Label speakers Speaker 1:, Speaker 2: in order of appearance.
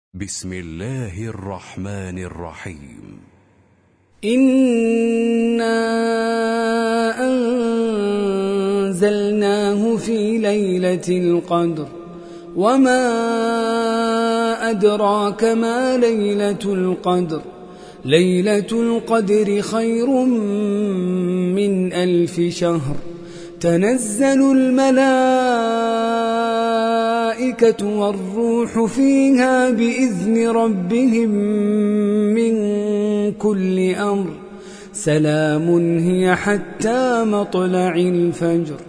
Speaker 1: بسم الله الرحمن الرحيم.
Speaker 2: إنا أنزلناه في ليلة القدر وما أدراك ما ليلة القدر. ليلة القدر خير من 1000 شهر. تنزل الملائكة والروح فيها بإذن ربهم من كل أمر. سلام هي حتى مطلع الفجر.